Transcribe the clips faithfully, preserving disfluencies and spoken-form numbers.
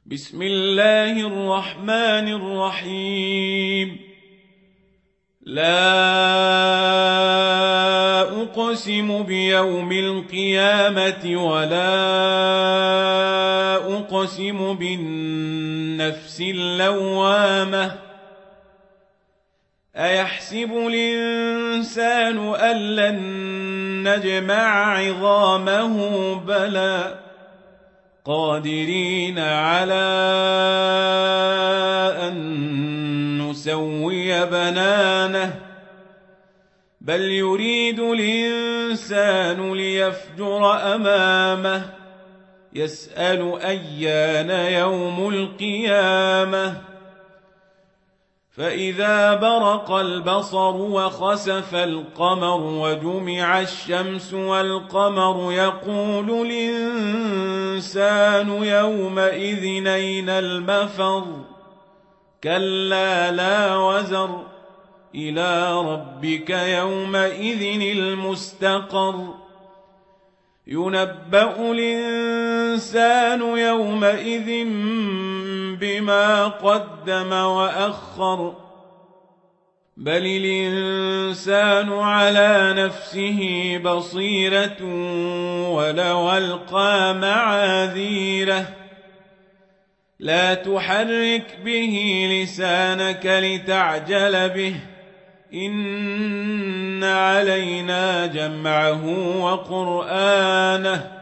بسم الله الرحمن الرحيم. لا أقسم بيوم القيامة ولا أقسم بالنفس اللوامة أيحسب الإنسان أن لن نجمع عظامه بلى قادرين على أن نسوي بنانه بل يريد الإنسان ليفجر أمامه يسأل أيان يوم القيامة فإذا برق البصر وخسف القمر وجمع الشمس والقمر يقول الإنسان يومئذ أين المفر كلا لا وزر إلى ربك يومئذ المستقر ينبأ الإنسان يومئذ بما قدم وأخر بل الإنسان على نفسه بصيرة ولو ألقى معاذيره لا تحرك به لسانك لتعجل به إن علينا جمعه وقرآنه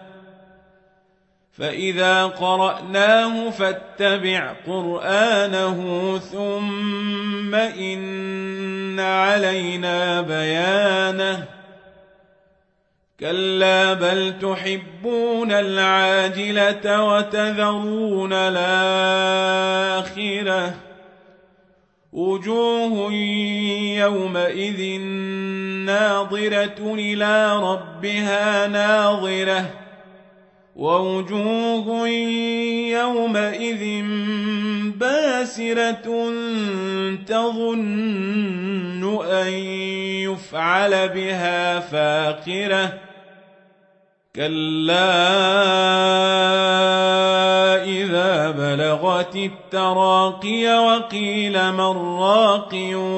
فإذا قرأناه فاتبع قرآنه ثم إن علينا بيانه كلا بل تحبون العاجلة وتذرون الآخرة وجوه يومئذ ناظرة إلى ربها ناظرة ووجوه يومئذ باسرة تظن أن يفعل بها فاقرة كلا إذا بلغت التراقي وقيل من راق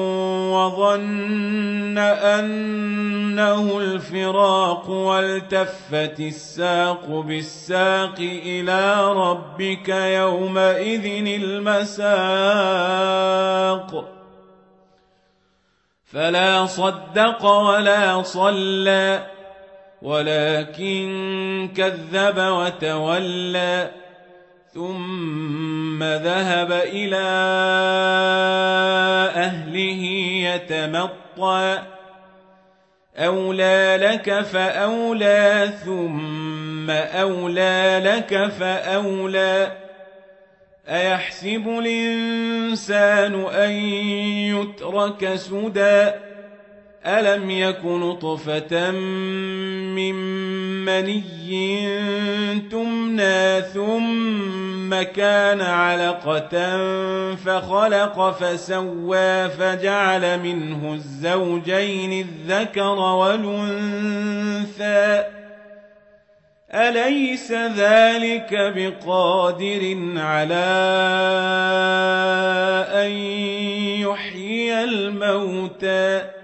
وظن أنه الفراق والتفت الساق بالساق إلى ربك يومئذ المساق فلا صدق ولا صلى ولكن كذب وتولى ثم ذهب إلى أهله يتمطى أولى لك فأولى ثم أولى لك فأولى أيحسب الإنسان أن يترك سدى ألم يك نطفة من مني تمنى ثم كان علقة فخلق فسوى فجعل منه الزوجين الذكر والأنثى أليس ذلك بقادر على أن يحيي الموتى